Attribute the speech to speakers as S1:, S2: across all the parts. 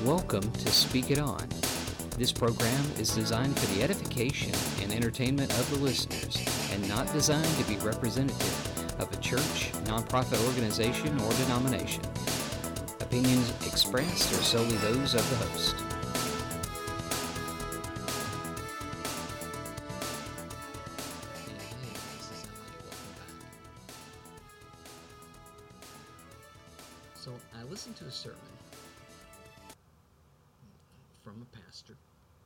S1: Welcome to Speak It On. This program is designed for the edification and entertainment of the listeners and not designed to be representative of a church, nonprofit organization, or denomination. Opinions expressed are solely those of the host. So I listened to a sermon from a pastor,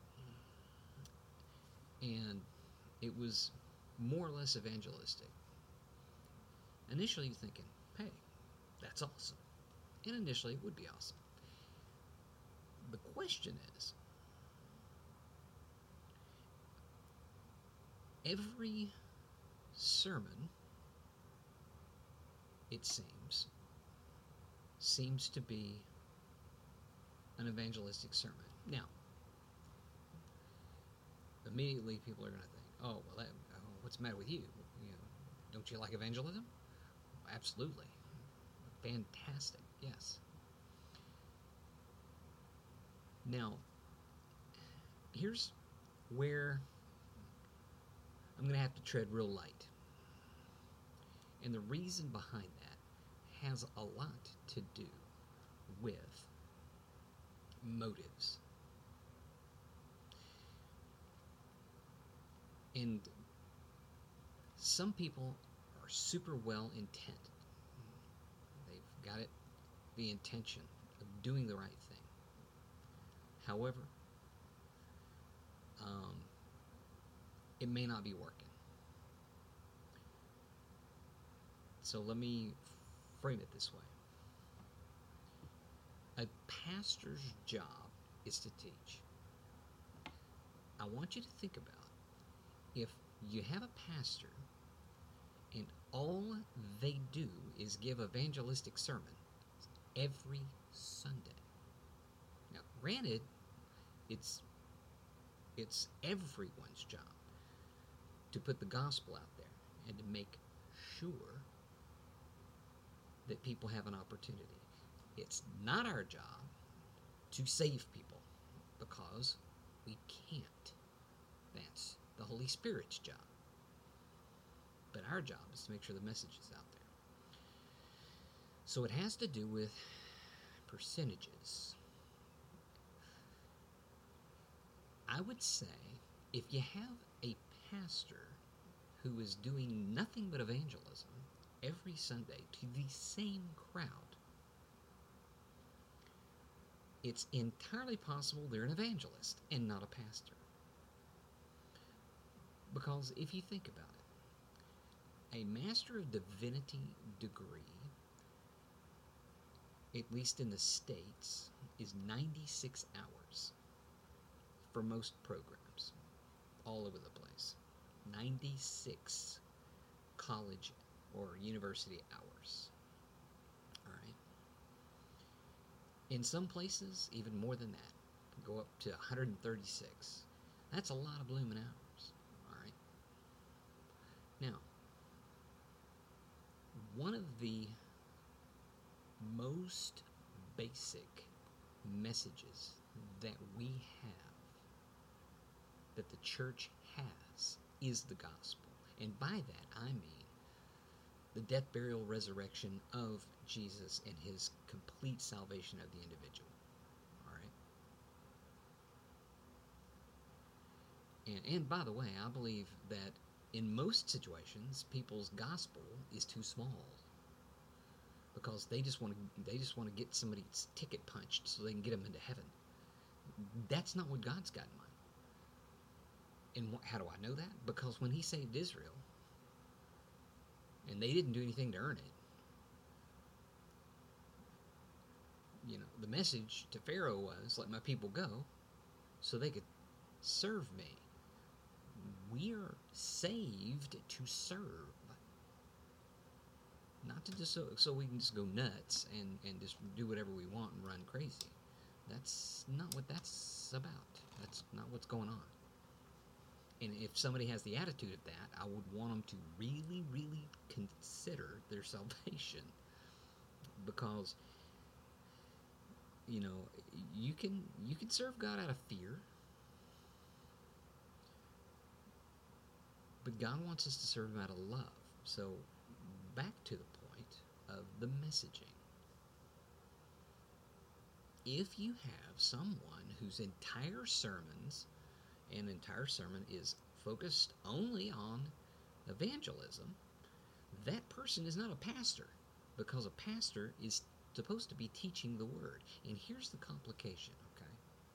S1: and it was more or less evangelistic. Initially you're thinking, hey, that's awesome. And initially it would be awesome. The question is, every sermon, it seems to be an evangelistic sermon. Now, immediately people are going to think, what's the matter with you? Don't you like evangelism? Absolutely. Fantastic, yes. Now, here's where I'm going to have to tread real light. And the reason behind that has a lot to do with motives. And some people are super well intent. They've got the intention of doing the right thing. However, it may not be working. So let me frame it this way. A pastor's job is to teach. I want you to think about if you have a pastor and all they do is give evangelistic sermons every Sunday. Now, granted, it's everyone's job to put the gospel out there and to make sure that people have an opportunity. It's not our job to save people because we can't. That's the Holy Spirit's job. But our job is to make sure the message is out there. So it has to do with percentages. I would say if you have a pastor who is doing nothing but evangelism every Sunday to the same crowd, it's entirely possible they're an evangelist and not a pastor. Because if you think about it, a Master of Divinity degree, at least in the States, is 96 hours for most programs all over the place. 96 college or university hours. All right. In some places, even more than that. Go up to 136. That's a lot of blooming hours. All right. Now, one of the most basic messages that we have, that the church has, is the gospel. And by that, I mean the death, burial, resurrection of Jesus and his complete salvation of the individual. All right? And by the way, I believe that in most situations, people's gospel is too small because they just want to get somebody's ticket punched so they can get them into heaven. That's not what God's got in mind. And how do I know that? Because when he saved Israel, and they didn't do anything to earn it, the message to Pharaoh was, let my people go so they could serve me. We are saved to serve, not to just so we can just go nuts and just do whatever we want and run crazy. That's not what that's about. That's not what's going on. And if somebody has the attitude of that, I would want them to really, really consider their salvation. Because You know, you can serve God out of fear, but God wants us to serve Him out of love. So, back to the point of the messaging. If you have someone whose entire sermon is focused only on evangelism, that person is not a pastor, because a pastor is supposed to be teaching the word. And here's the complication, okay?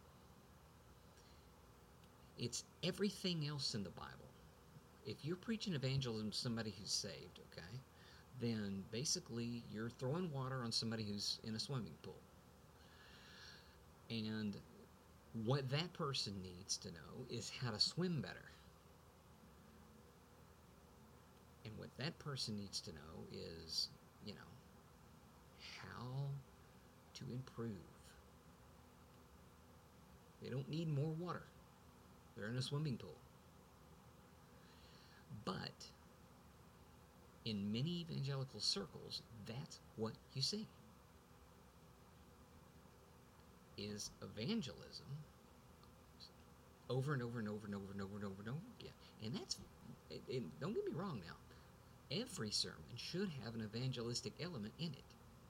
S1: It's everything else in the Bible. If you're preaching evangelism to somebody who's saved, okay, then basically you're throwing water on somebody who's in a swimming pool. And what that person needs to know is how to swim better. And what that person needs to know is, how to improve. They don't need more water. They're in a swimming pool. But in many evangelical circles, that's what you see. Is evangelism over and over and over and over and over and over and over again. And that's, don't get me wrong now, every sermon should have an evangelistic element in it.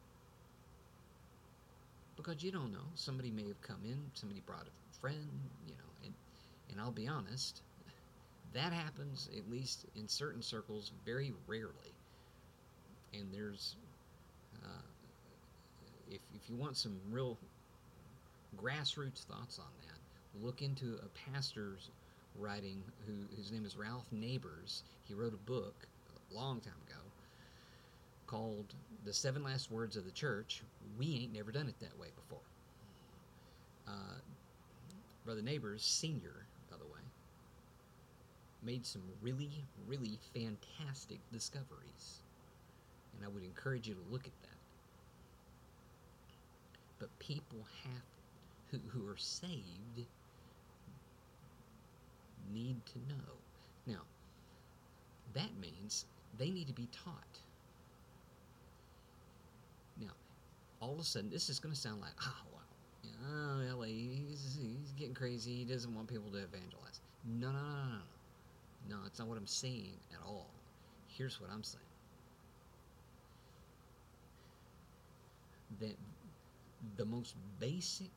S1: Because you don't know, somebody may have come in, somebody brought a friend, and I'll be honest, that happens, at least in certain circles, very rarely. And there's, if you want some real grassroots thoughts on that, look into a pastor's writing whose name is Ralph Neighbors. He wrote a book a long time ago called The 7 Last Words of the Church. We ain't never done it that way before. Brother Neighbors, Sr., by the way, made some really, really fantastic discoveries. And I would encourage you to look at that. But people who are saved need to know. Now, that means they need to be taught. Now, all of a sudden, this is going to sound like, LA, he's getting crazy. He doesn't want people to evangelize. No. No, it's not what I'm saying at all. Here's what I'm saying. That the most basic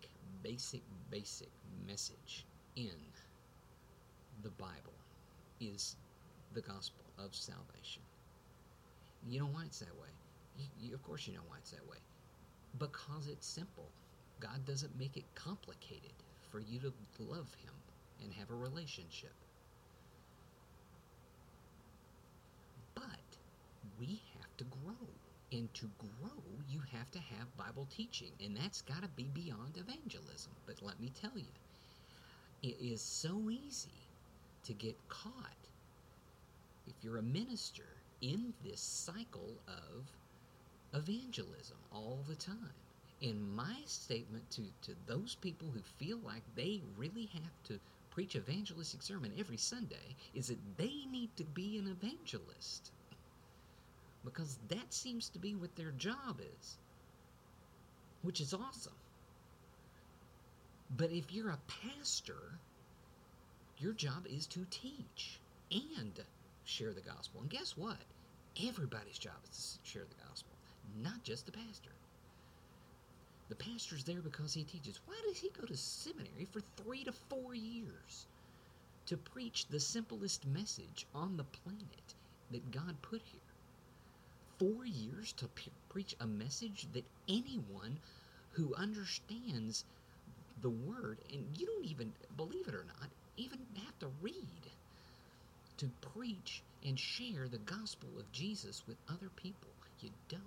S1: message in the Bible is the gospel of salvation. You know why it's that way? Of course you know why it's that way. Because it's simple. God doesn't make it complicated for you to love Him and have a relationship. But we have to grow. And to grow, you have to have Bible teaching. And that's got to be beyond evangelism. But let me tell you, it is so easy to get caught, if you're a minister, in this cycle of evangelism all the time. And my statement to those people who feel like they really have to preach evangelistic sermon every Sunday is that they need to be an evangelist. Because that seems to be what their job is, which is awesome. But if you're a pastor, your job is to teach and share the gospel. And guess what? Everybody's job is to share the gospel, not just the pastor. The pastor's there because he teaches. Why does he go to seminary for 3 to 4 years to preach the simplest message on the planet that God put here? 4 years to preach a message that anyone who understands the word, and you don't even, believe it or not, even have to read to preach and share the gospel of Jesus with other people. You don't.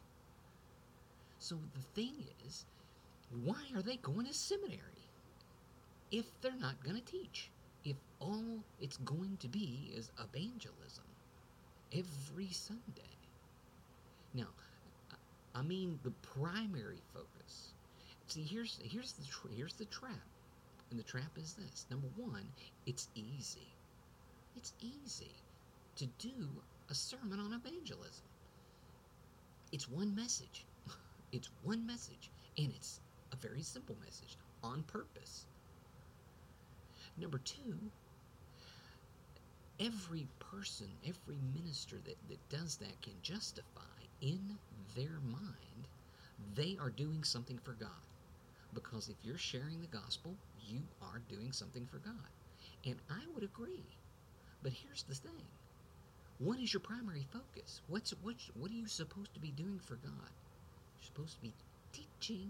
S1: So the thing is, why are they going to seminary if they're not going to teach? If all it's going to be is evangelism every Sunday. Now, I mean the primary focus. See, here's the trap, and the trap is this. Number one, it's easy. It's easy to do a sermon on evangelism. It's one message. It's one message, and it's a very simple message on purpose. Number two, every person, every minister that does that can justify in their mind they are doing something for God. Because if you're sharing the gospel, you are doing something for God. And I would agree. But here's the thing. What is your primary focus? What are you supposed to be doing for God? You're supposed to be teaching.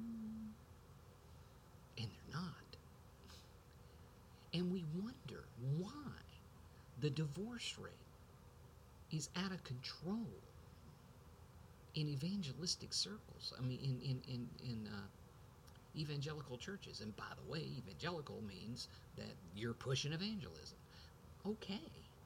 S1: And they're not. And we wonder why the divorce rate is out of control in evangelistic circles. I mean, in evangelical churches. And by the way, evangelical means that you're pushing evangelism. Okay.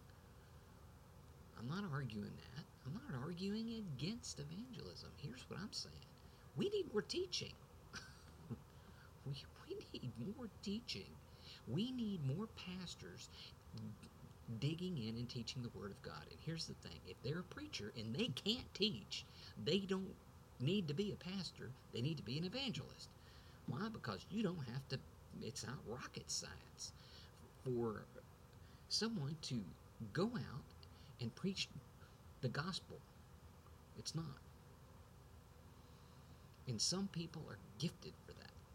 S1: I'm not arguing that. I'm not arguing against evangelism. Here's what I'm saying. We need more teaching. we need more teaching. We need more pastors digging in and teaching the Word of God. And here's the thing. If they're a preacher and they can't teach, they don't need to be a pastor. They need to be an evangelist. Why? Because you don't have to, it's not rocket science for someone to go out and preach the gospel. It's not. And some people are gifted for that.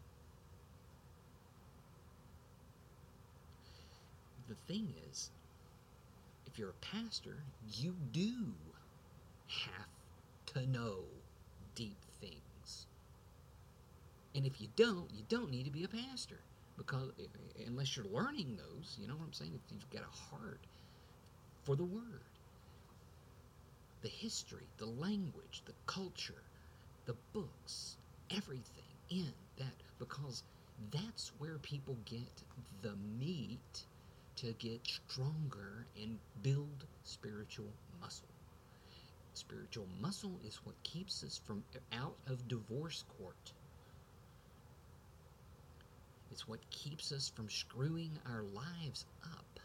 S1: The thing is, if you're a pastor, you do have to know deep things. And if you don't need to be a pastor. Because unless you're learning those, you know what I'm saying? If you've got a heart for the Word, the history, the language, the culture, the books, everything in that, because that's where people get the meat to get stronger and build spiritual muscle. Spiritual muscle is what keeps us from out of divorce court. It's what keeps us from screwing our lives up.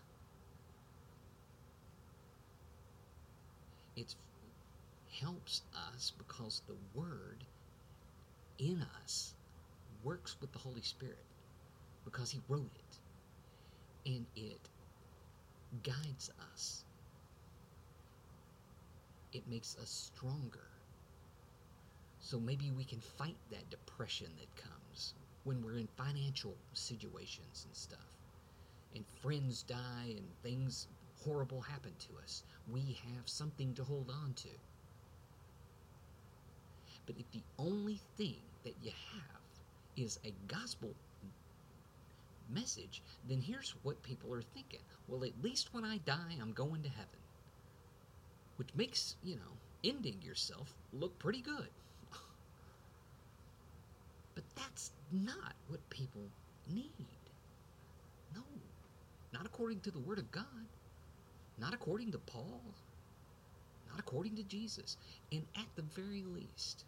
S1: It helps us because the Word in us works with the Holy Spirit because He wrote it. And it guides us. It makes us stronger. So maybe we can fight that depression that comes when we're in financial situations and stuff. And friends die and things horrible happen to us. We have something to hold on to. But if the only thing that you have is a gospel message, then here's what people are thinking. Well, at least when I die, I'm going to heaven. Which makes, ending yourself look pretty good. But that's not what people need. No. Not according to the Word of God. Not according to Paul. Not according to Jesus. And at the very least,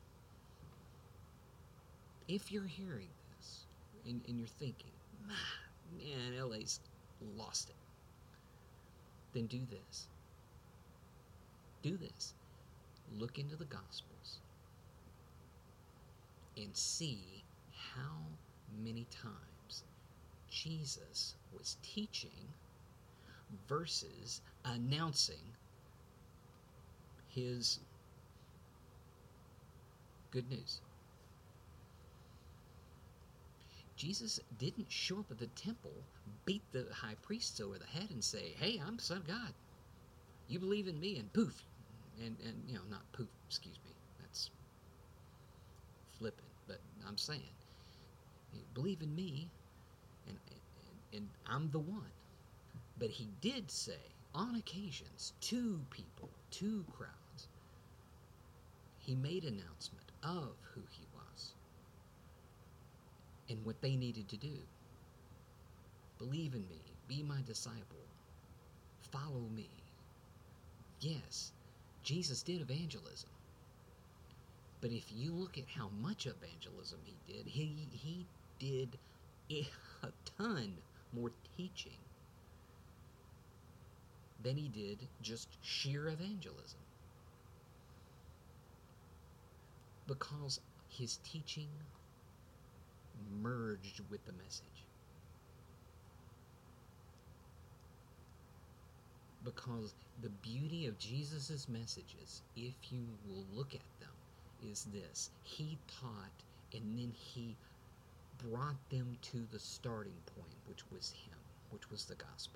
S1: if you're hearing this and you're thinking, man, LA's lost it, then do this. Do this. Look into the Gospels and see how many times Jesus was teaching versus announcing His good news. Jesus didn't show up at the temple, beat the high priest over the head and say, hey, I'm the Son of God. You believe in me, and poof. And not poof, excuse me. That's flippant. But I'm saying, you believe in me, and I'm the one. But He did say, on occasions, to people, to crowds, He made announcement of who He was and what they needed to do. Believe in me. Be my disciple. Follow me. Yes, Jesus did evangelism. But if you look at how much evangelism He did a ton more teaching than He did just sheer evangelism. Because His teaching merged with the message. Because the beauty of Jesus' messages, if you will look at them, is this. He taught, and then he brought them to the starting point, which was him, which was the gospel.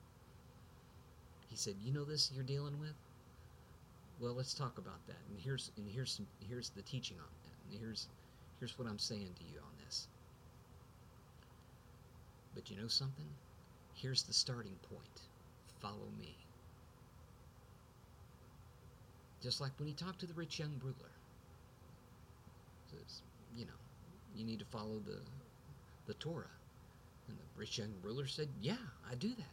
S1: He said, you know this you're dealing with? Well, let's talk about that. And here's the teaching on that. And here's what I'm saying to you on this. But you know something? Here's the starting point. Follow me. Just like when he talked to the rich young ruler. Says, you know, you need to follow the Torah. And the rich young ruler said, yeah, I do that.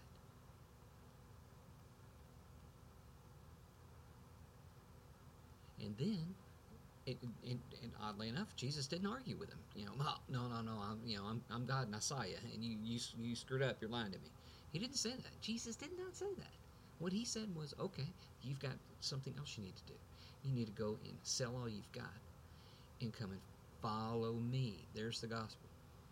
S1: And then, and oddly enough, Jesus didn't argue with him. You know, oh, no, I'm God and I saw you, and you screwed up. You're lying to me. He didn't say that. Jesus did not say that. What he said was, okay, you've got something else you need to do. You need to go and sell all you've got and come and follow me. There's the gospel.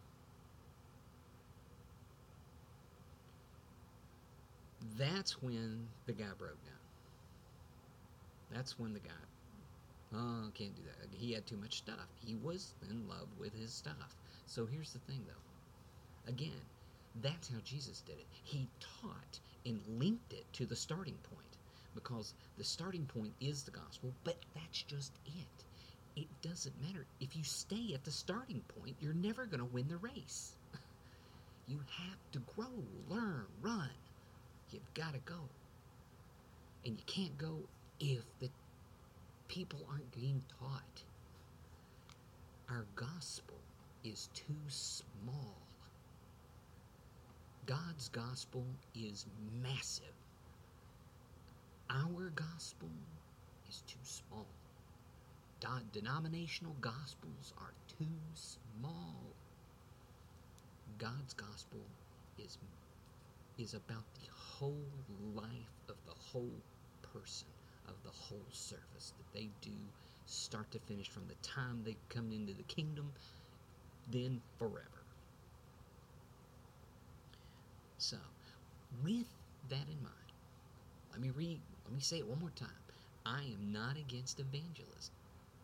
S1: That's when the guy broke down. That's when the guy, oh, can't do that. He had too much stuff. He was in love with his stuff. So here's the thing, though. Again, that's how Jesus did it. He taught and linked it to the starting point, because the starting point is the gospel, but that's just it. It doesn't matter. If you stay at the starting point, you're never going to win the race. You have to grow, learn, run. You've got to go. And you can't go if the people aren't being taught. Our gospel is too small. God's gospel is massive. Our gospel is too small. Denominational gospels are too small. God's gospel is about the whole life of the whole person, of the whole service that they do, start to finish, from the time they come into the kingdom, then forever. So, with that in mind, let me say it one more time. I am not against evangelism.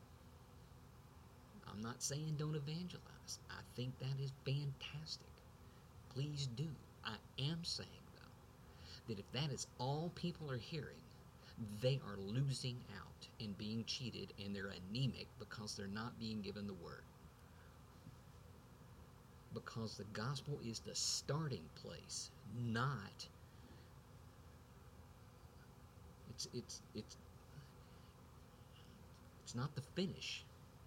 S1: I'm not saying don't evangelize. I think that is fantastic. Please do. I am saying, though, that if that is all people are hearing, they are losing out and being cheated, and they're anemic because they're not being given the word. Because the gospel is the starting place, not it's not the finish.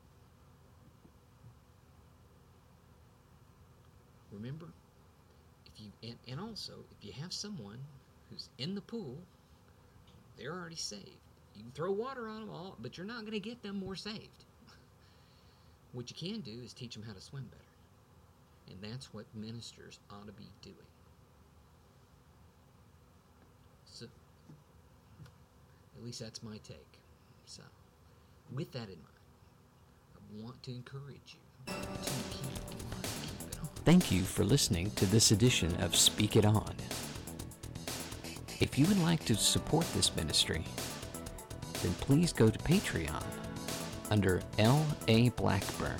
S1: Remember, if you and also if you have someone who's in the pool, they're already saved. You can throw water on them all, but you're not going to get them more saved. What you can do is teach them how to swim better. And that's what ministers ought to be doing. So, at least that's my take. So, with that in mind, I want to encourage you to keep it on.
S2: Thank you for listening to this edition of Speak It On. If you would like to support this ministry, then please go to Patreon under L.A. Blackburn.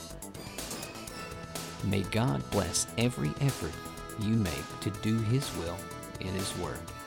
S2: May God bless every effort you make to do His will in His Word.